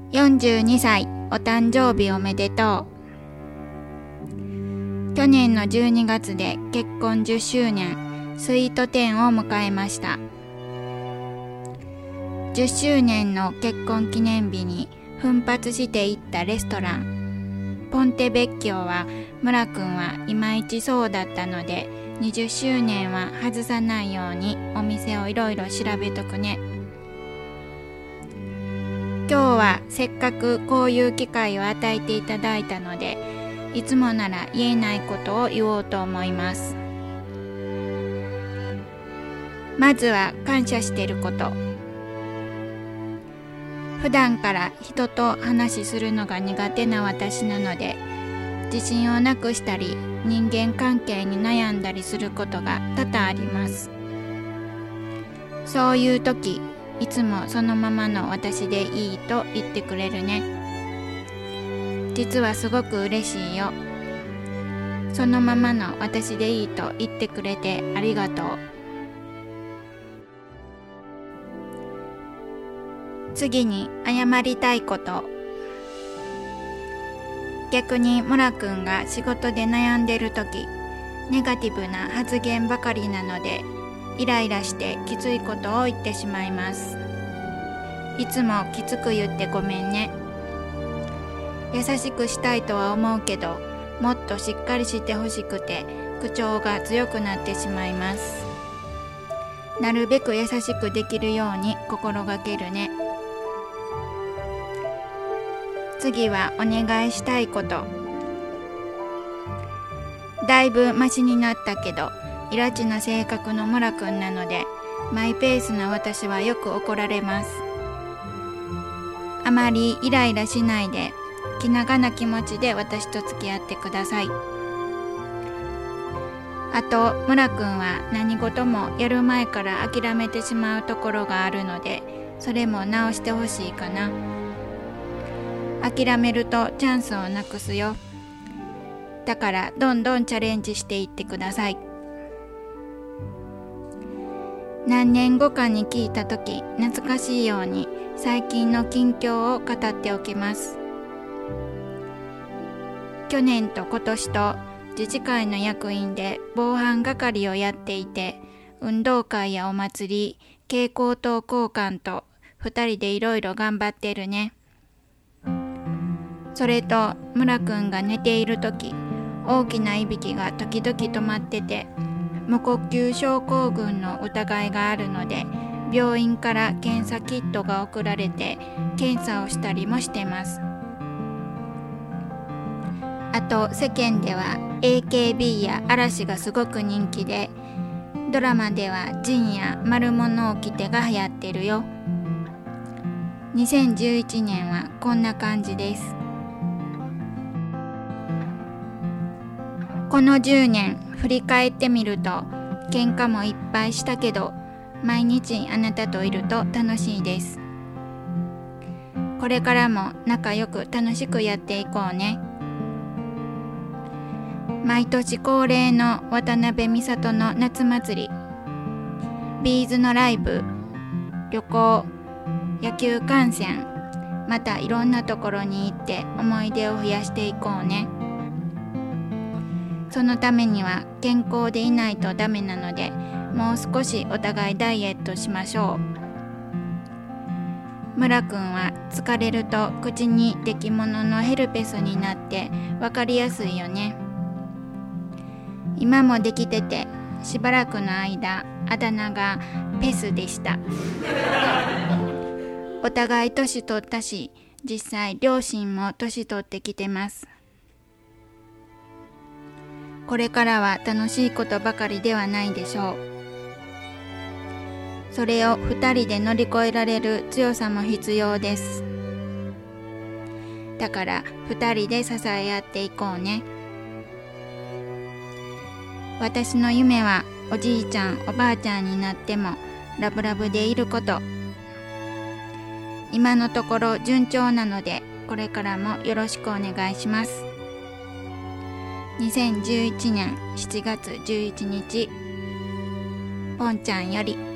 42歳お誕生日おめでとう。去年の12月で結婚10周年スイート10を迎えました。10周年の結婚記念日に奮発して行ったレストランポンテベッキョは村くんはいまいちそうだったので、20周年は外さないようにお店をいろいろ調べとくね。今日はせっかくこういう機会を与えていただいたので、いつもなら言えないことを言おうと思います。まずは感謝していること。普段から人と話しするのが苦手な私なので、自信をなくしたり人間関係に悩んだりすることが多々あります。そういう時、いつもそのままの私でいいと言ってくれるね。実はすごく嬉しいよ。そのままの私でいいと言ってくれてありがとう。次に謝りたいこと。逆に村くんが仕事で悩んでるとき、ネガティブな発言ばかりなので、イライラしてきついことを言ってしまいます。いつもきつく言ってごめんね。優しくしたいとは思うけど、もっとしっかりしてほしくて、口調が強くなってしまいます。なるべく優しくできるように心がけるね。次はお願いしたいこと。だいぶマシになったけど、イラチな性格の村くんなので、マイペースな私はよく怒られます。あまりイライラしないで、気長な気持ちで私と付き合ってください。あと、村くんは何事もやる前から諦めてしまうところがあるので、それも直してほしいかな。諦めるとチャンスをなくすよ。だからどんどんチャレンジしていってください。何年後かに聞いたとき懐かしいように最近の近況を語っておきます。去年と今年と自治会の役員で防犯係をやっていて、運動会やお祭り、蛍光灯交換と2人でいろいろ頑張ってるね。それと村くんが寝ているとき、大きないびきが時々止まってて、無呼吸症候群の疑いがあるので、病院から検査キットが送られて検査をしたりもしてます。あと世間では AKB や嵐がすごく人気で、ドラマではジンや丸物を着てが流行ってるよ。2011年はこんな感じです。この10年振り返ってみると、喧嘩もいっぱいしたけど、毎日あなたといると楽しいです。これからも仲良く楽しくやっていこうね。毎年恒例の渡辺美里の夏祭り、ビーズのライブ、旅行、野球観戦、またいろんなところに行って思い出を増やしていこうね。そのためには健康でいないとダメなので、もう少しお互いダイエットしましょう。村くんは疲れると口にできもののヘルペスになってわかりやすいよね。今もできてて、しばらくの間あだ名がペスでした。お互い年取ったし、実際両親も年取ってきてます。これからは楽しいことばかりではないでしょう。それを2人で乗り越えられる強さも必要です。だから2人で支え合っていこうね。私の夢はおじいちゃんおばあちゃんになってもラブラブでいること。今のところ順調なので、これからもよろしくお願いします。2011年7月11日、ポンちゃんより。